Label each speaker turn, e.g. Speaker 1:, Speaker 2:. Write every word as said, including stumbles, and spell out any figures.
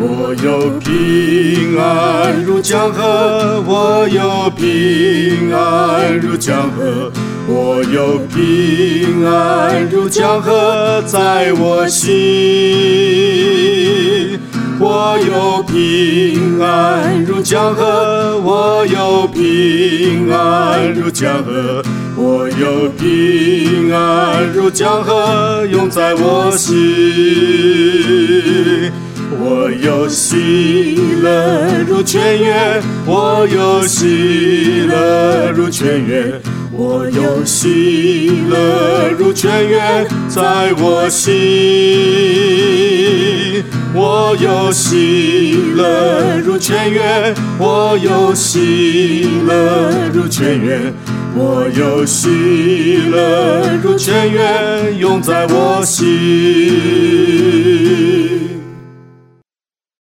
Speaker 1: 我有平安如江河，我有平安如江河，我有平安如江河在我心。我有平安如江河，我有平安如江河，我有平安如江河涌在我心。我有喜乐如泉源，我有喜乐如泉源，我有喜乐如泉源在我心。我有喜乐如泉源，我有喜乐如泉源，我有喜乐如泉源涌在我心。